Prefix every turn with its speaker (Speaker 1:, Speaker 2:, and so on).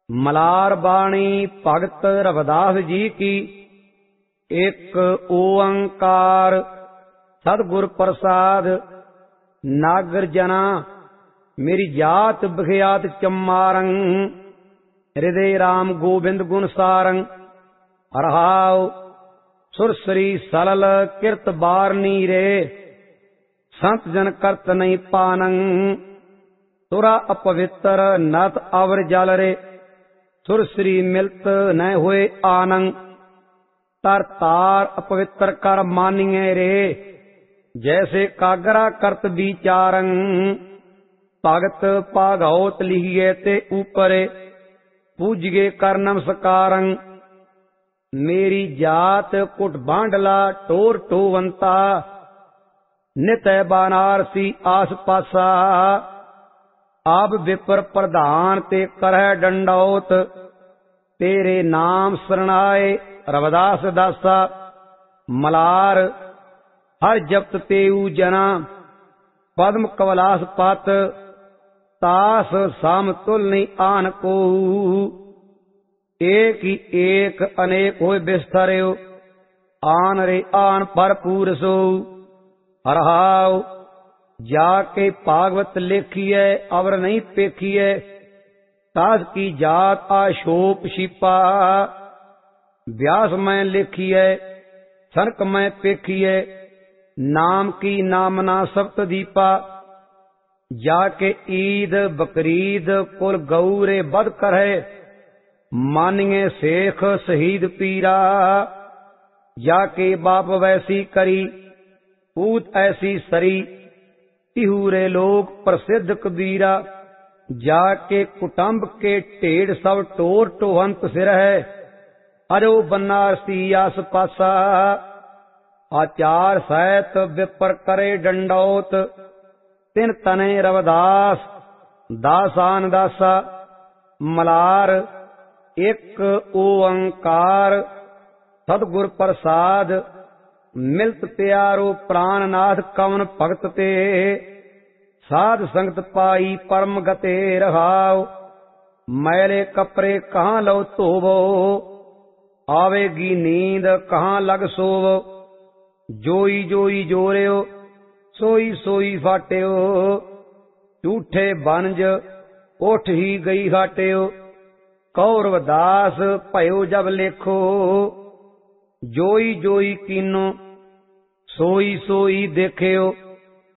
Speaker 1: ਮਲਾਰ ਬਾਣੀ ਭਗਤ ਰਵਿਦਾਸ ਜੀ ਕੀ। ਇੱਕ ਓੰਕਾਰ ਸਤਿਗੁਰ ਪ੍ਰਸਾਦ। ਨਾਗਰ ਜਨਾ ਮੇਰੀ ਜਾਤ ਬਖਿਆਤ ਚਮਾਰੰ। ਹਿਰਦੇ ਰਾਮ ਗੋਬਿੰਦ ਗੁਣ ਸਾਰੰ। ਰਹਾਉ ਸੁਰਸਰੀ ਸਲਲ ਕਿਰਤ ਬਾਰਨੀ ਰੇ। ਸੰਤ ਜਨ ਕਰਤ ਨਹੀਂ ਪਾਨੰ। ਤੁਰਾ ਅਪਵਿੱਤਰ ਨਤ ਅਵਰ ਜਲ ਰੇ। ਸੁਰਸਰੀ ਮਿਲਤ ਨ ਹੋਏ ਆਨੰ। ਤਰ ਤਾਰ ਅਪਵਿੱਤਰ ਕਰ ਮਾਨੀਏ ਰੇ। ਜੈਸੇ ਕਾਗਰਾ ਕਰਤ ਵਿਚਾਰੰ। ਭਗਤ ਭਾਗਉਤ ਲਿਖੀਏ ਤੇ ਊਪਰੇ। ਪੂਜਗੇ ਕਰ ਨਮਸਕਾਰੰ। ਮੇਰੀ ਜਾਤ ਕੁਟ ਬਾਂਡਲਾ ਟੋਰ ਟੋਵੰਤਾ। ਨਿਤੈ ਬਾਨਾਰਸੀ ਆਸ ਪਾਸਾ। ਆਪ ਵਿਪਰ ਪ੍ਰਧਾਨ ਤੇ ਕਰਹਿ ਡੰਡੌਤ। ਤੇਰੇ ਨਾਮ ਸਰਣਾਏ ਰਵਿਦਾਸ ਦਾਸਾ। ਮਲਾਰ ਹਰ ਜਪਤ ਤੇਊ ਜਨਾ। ਪਦਮ ਕਵਲਾਸ ਪਤ ਤਾਸ ਸਮ ਤੁਲ ਨਹੀਂ ਆਨ ਕੋ। ਏਕ ਹੀ ਏਕ ਅਨੇਕ ਹੋਏ ਬਿਸਥਰਿਓ। ਆਨ ਰੇ ਆਨ ਭਰਪੂਰ ਸੋ। ਰਹਾਉ ਜਾ ਕੇ ਭਾਗਵਤ ਲੇਖੀਐ ਅਵਰ ਨਹੀਂ ਪੇਖੀਐ। ਤਾਸ ਕੀ ਜਾਤ ਆਸ਼ੋਪ ਛਿਪਾ। ਵਿਆਸ ਮੈਂ ਲੇਖੀਐ ਸਨਕ ਮੈਂ ਪੇਖੀਐ। ਨਾਮ ਕੀ ਨਾਮਨਾ ਸਬਤ ਦੀਪਾ। ਜਾ ਕੇ ਈਦ ਬਕਰੀਦ ਕੁਲ ਗਊਰੇ ਬਦ ਕਰਹਿ। ਮਾਨੀਏ ਸੇਖ ਸ਼ਹੀਦ ਪੀਰਾ। ਜਾ ਕੇ ਬਾਪ ਵੈਸੀ ਕਰੀ ਪੂਤ ਐਸੀ ਸਰੀ। ਤਿਹੂਰੇ ਲੋਕ ਪ੍ਰਸਿੱਧ ਕਬੀਰਾ। ਜਾ ਕੇ ਕੁਟੰਬ ਕੇ ਢੇੜ ਸਭ ਟੋਰ ਟੋਹੰਤ ਸਿਰ ਹੈ। ਅਰੋ ਬਨਾਰਸੀ ਆਸ ਪਾਸਾ। ਆਚਾਰ ਸਹਿਤ ਵਿਪਰ ਕਰੇ ਡੰਡੌਤ। ਤਿਨ ਤਨੇ ਰਵਿਦਾਸ ਦਾਸਾਨ ਦਾਸਾ। ਮਲਾਰ ਇੱਕ ਓੰਕਾਰ ਸਤਿਗੁਰ ਪ੍ਰਸਾਦ। ਮਿਲਤ ਪਿਆਰੋ ਪ੍ਰਾਨਨਾਥ ਕਵਨ ਭਗਤ ਤੇ। ਸਾਧ ਸੰਗਤ ਪਾਈ ਪਰਮ ਗਤੇ ਰਹਾਉ। ਮੈਲੇ ਕਪੜੇ ਕਹਾਂ ਲਉ ਧੋਵੋ। ਆਵੇਗੀ ਨੀਂਦ ਕਹਾਂ ਲਗ ਸੋਵੋ। ਜੋਈ ਜੋਈ ਜੋਰਿਓ ਸੋਈ ਸੋਈ ਫਾਟਿਓ। ਝੂਠੇ ਬਨਜ ਉਠ ਹੀ ਗਈ ਘਾਟਿਓ। ਕਉ ਰਵਿਦਾਸ ਭਇਓ ਜਬ ਲੇਖੋ। ਜੋਈ ਜੋਈ ਕੀਨੋ ਸੋਈ ਸੋਈ ਦੇਖਿਓ।